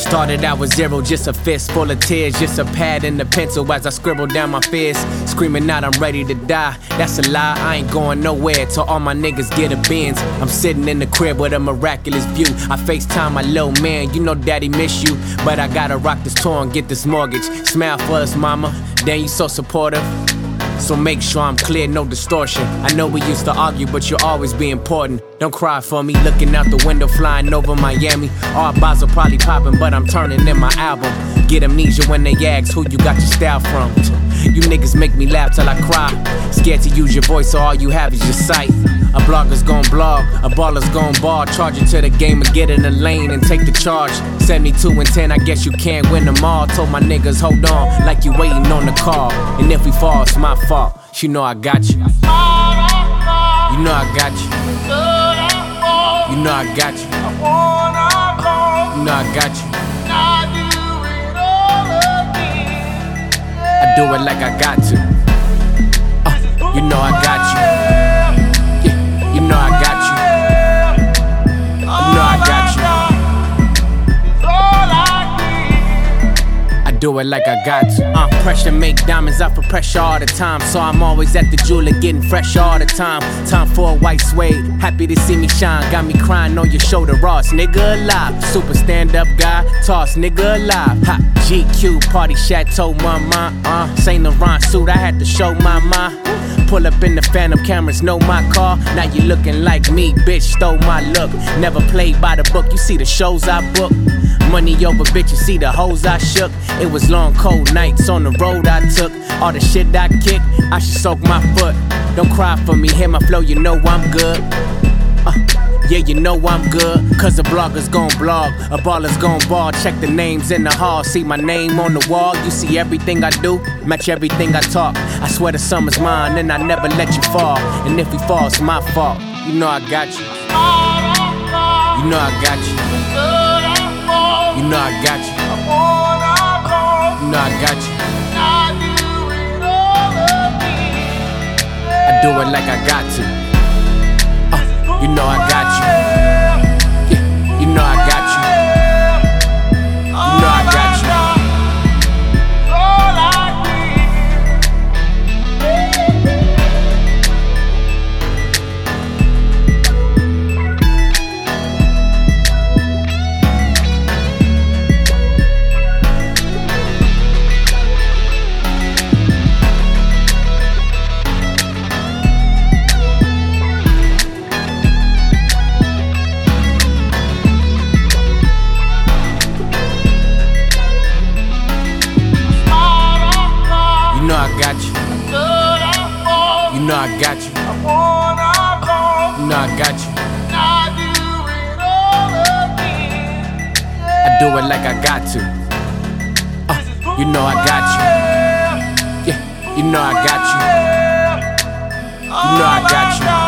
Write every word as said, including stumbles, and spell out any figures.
Started out with zero, just a fist full of tears, just a pad and a pencil as I scribble down my fears. Screaming out I'm ready to die, that's a lie, I ain't going nowhere till all my niggas get a Benz. I'm sitting in the crib with a miraculous view. I FaceTime my little man, you know daddy miss you, but I gotta rock this tour and get this mortgage. Smile for us mama, damn you so supportive. So make sure I'm clear, no distortion. I know we used to argue, but you'll always be important. Don't cry for me, looking out the window, flying over Miami. All bars are probably popping, but I'm turning in my album. Get amnesia when they ask who you got your style from. You niggas make me laugh till I cry. Scared to use your voice, so all you have is your sight. A blogger's gon' blog, a baller's gon' ball. Charge it to the game and get in the lane and take the charge. seventy-two and ten, I guess you can't win them all. Told my niggas, hold on, like you waiting on the call. And if we fall, it's my fault. You know I got you. You know I got you. You know I got you. You know I got you. I do it like I got to. Uh, you know I got you. Yeah, you know I got you. You know I got you. I do it like I got to. Uh, pressure make diamonds out for pressure all the time. So I'm always at the jeweler getting fresh all the time. Time for a white suede, happy to see me shine. Got me crying on your shoulder, Ross, nigga alive. Super stand-up guy, toss nigga alive. Ha, G Q, party chateau, mama. Uh, Saint Laurent suit, I had to show my ma. Pull up in the phantom, cameras know my car. Now you looking like me, bitch, stole my look. Never played by the book, you see the shows I book. Money over bitches, see the hoes I shook. It was long cold nights on the road I took. All the shit I kicked, I should soak my foot. Don't cry for me, hear my flow, you know I'm good. uh, Yeah, you know I'm good, cause a blogger's gon' blog, a baller's gon' ball. Check the names in the hall, see my name on the wall. You see everything I do, match everything I talk. I swear the summer's mine and I never let you fall. And if we fall, it's my fault. You know I got you. You know I got you. You know I got you. You know I got you. I do it like I got to. Uh, you know I got you. Yeah, you know I got you. You know I got you. You know I got you. You know I got you. You know I got you. I do it like I got to. Uh, you know I got you. Yeah, you know I got you. You know I got you.